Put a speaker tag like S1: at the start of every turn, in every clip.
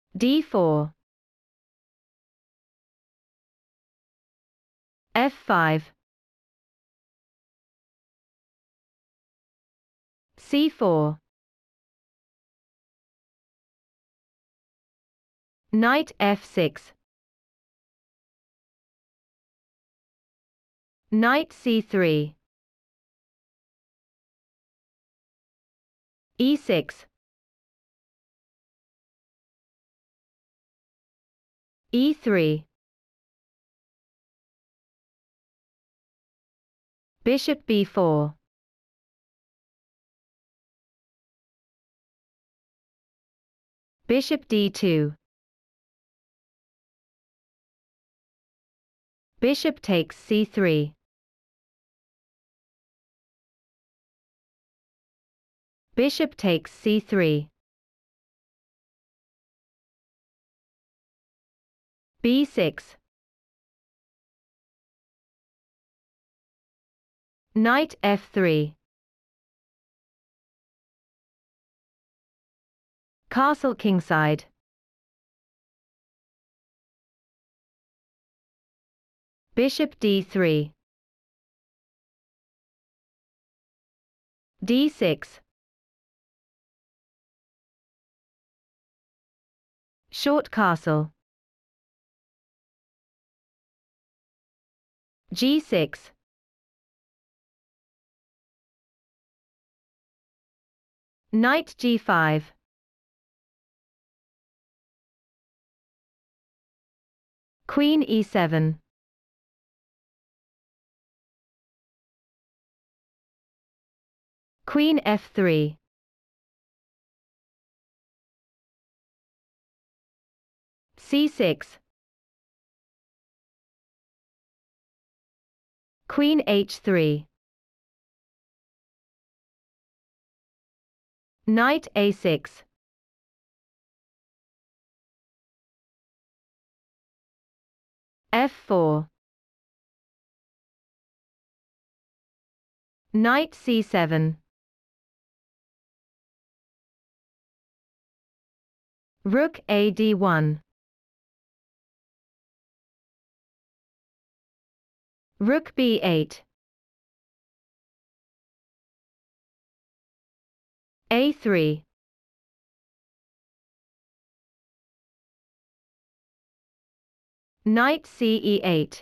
S1: d4, f5, c4, knight f6, knight c3, e6, e3, bishop b4, bishop d2, bishop takes c3, bishop takes c3, b6, knight f3, castle kingside, bishop d3, d6, short castle, g6, knight g5, queen e7, queen f3, c6, queen h3, knight a6, f4, knight c7, rook a d1, rook b8, a3, knight ce8,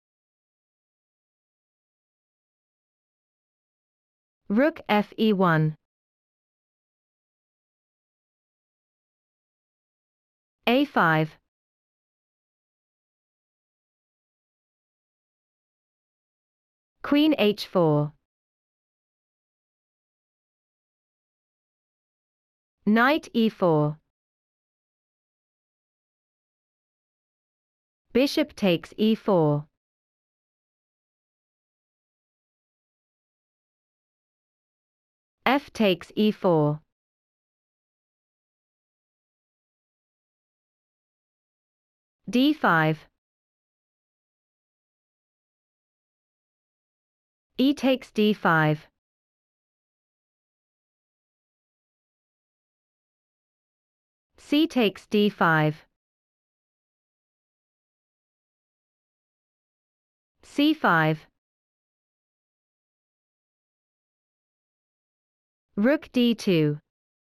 S1: rook fe1, a5, queen h4, knight e4, bishop takes e4, f takes e4, d5, e takes d5, c takes d5, c5, rook d2,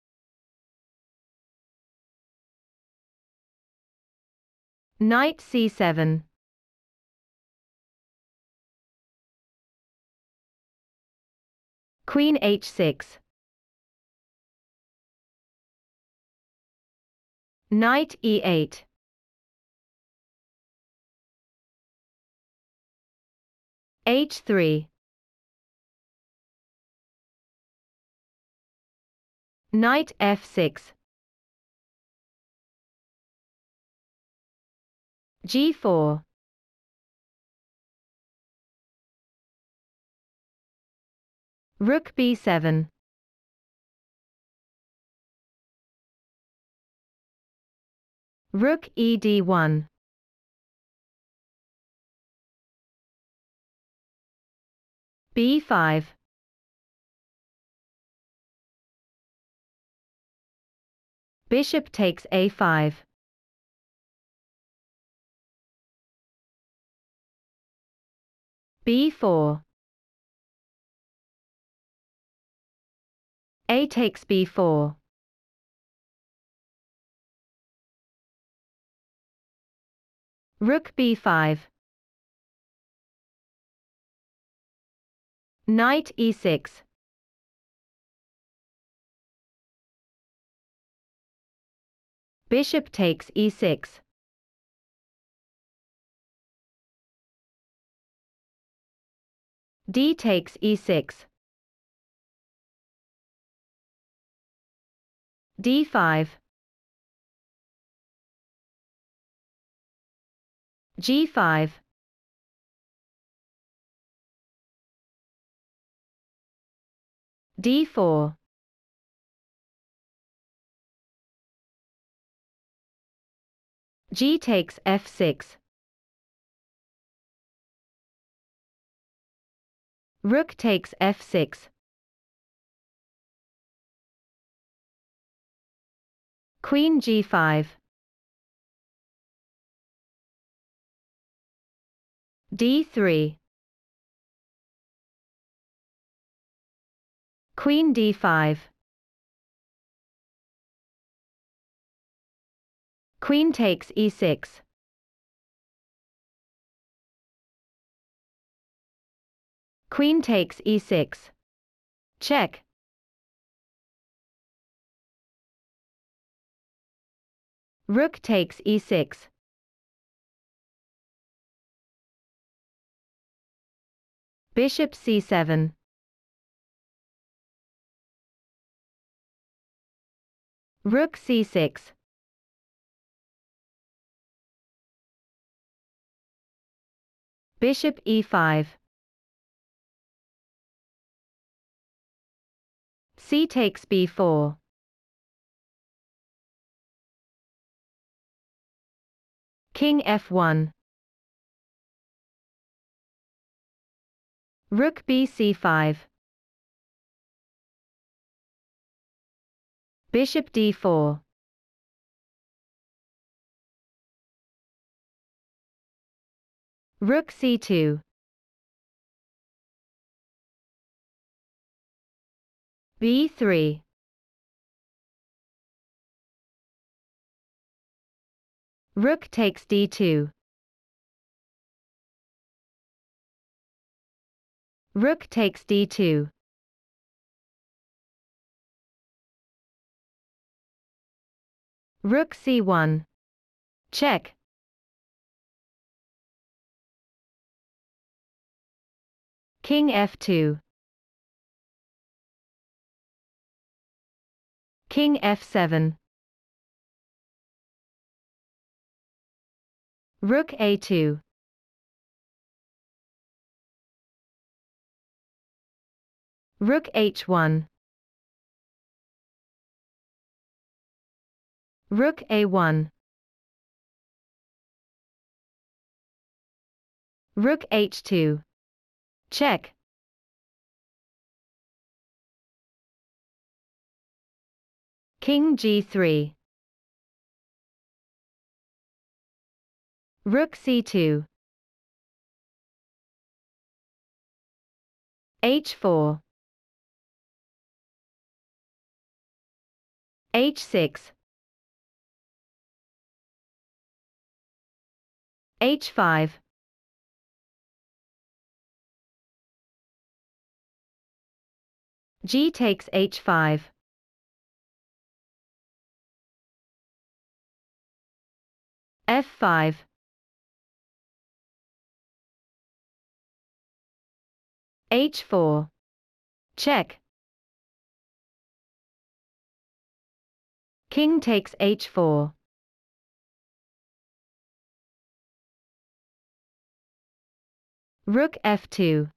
S1: knight c7, queen h6, knight e8, h3, knight f6, g4, rook b7, rook ed1, b5, bishop takes a5, b4. A takes b4. Rook b5. Knight e6. Bishop takes e6. D takes e6. d5. g5. d4. G takes f6. Rook takes f6. Queen g5. d3. Queen d5. Queen takes e6. Queen takes e6. Check. Rook takes e6. Bishop c7. Rook c6. Bishop e5. C takes b4. King f1. Rook bc5. Bishop d4. Rook c2. b3. Rook takes d2. Rook takes d2. Rook c1. Check. King f2. King f7. Rook a2. Rook h1. Rook a1. Rook h2. Check. King g3. Rook c2. h4. h6. h5. G takes h5. f5. h4. Check. King takes h4. Rook f2.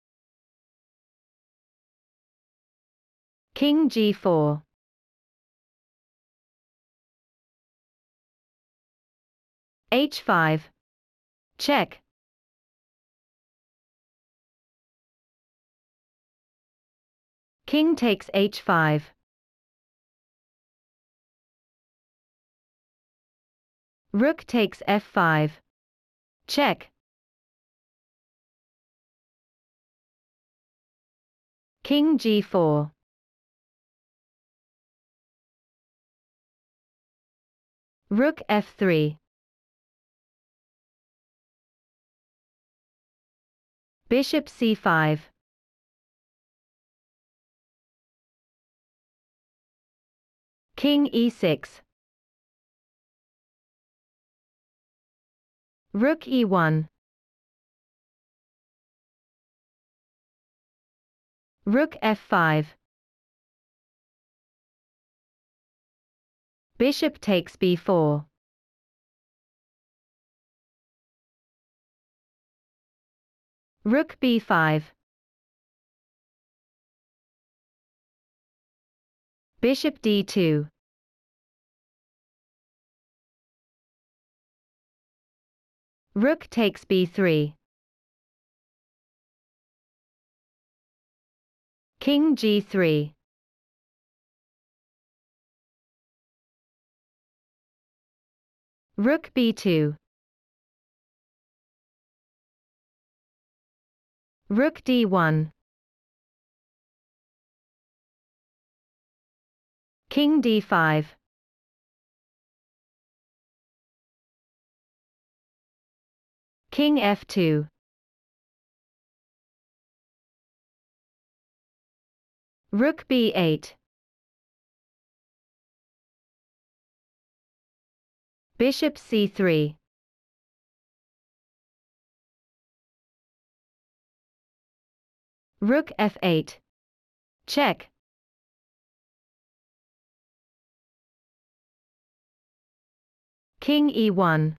S1: King g4. h5. Check. King takes h5. Rook takes f5. Check. King G4. Rook F3. Bishop C5. King E6. Rook E1. Rook F5. Bishop takes B4. Rook B5. Bishop D2. Rook takes B3. King G3. Rook B2. Rook D1. King D5. King F2. Rook B8. Bishop C3. Rook F8. Check. King E1.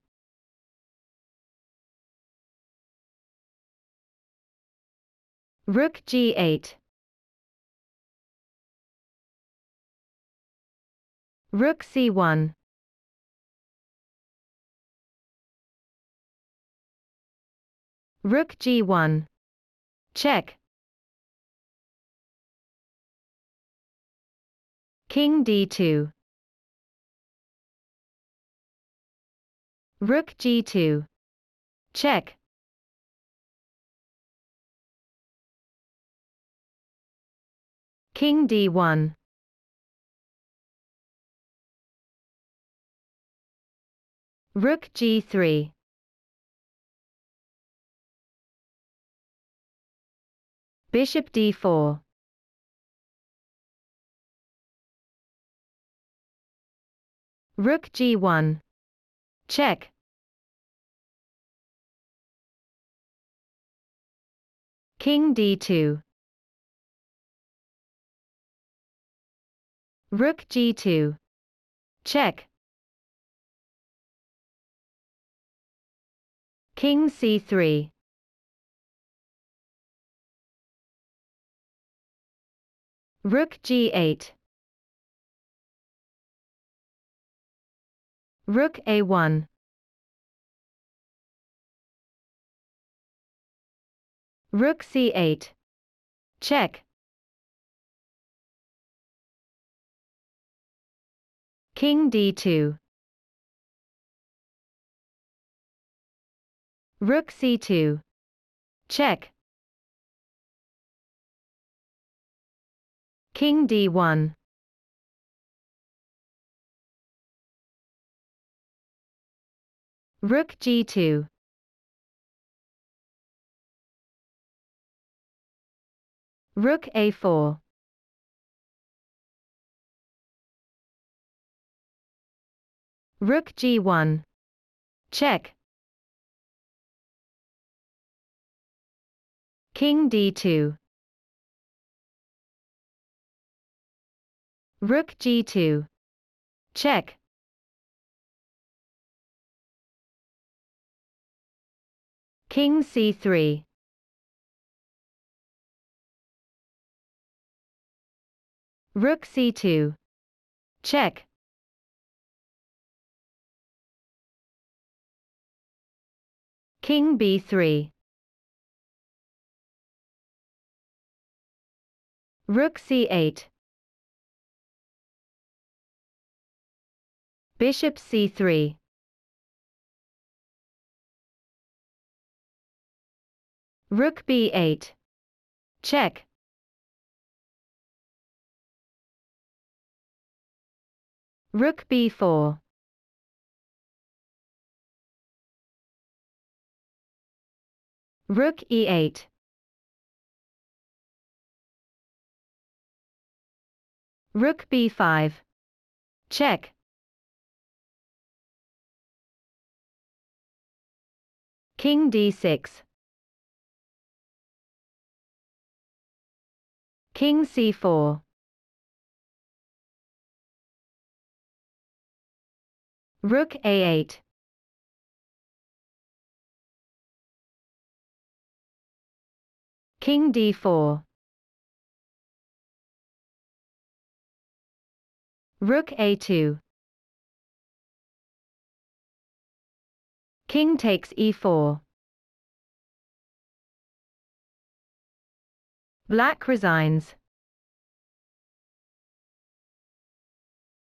S1: Rook G8. Rook C1. Rook G1. Check. King D2. Rook G2. Check. King D1. Rook G3. Bishop D4. Rook G1. Check. King D2. Rook G2. Check. King C3. Rook G8. Rook A1. Rook C8. Check. King D2. Rook C2. Check. King D1. Rook G2. Rook A4. Rook G1. Check. King D2. Rook G2. Check. King C3. Rook C2. Check. King B3. Rook C8. Bishop C3. Rook B8. Check. Rook b4. Rook e8. Rook b5. Check. King d6. King c4. Rook a8. King d4. Rook a2. King takes e4. Black resigns.